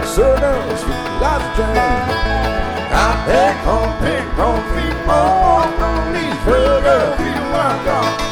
circles, lots of change. Got that corn, pink corn, feet more on these sugar, feel like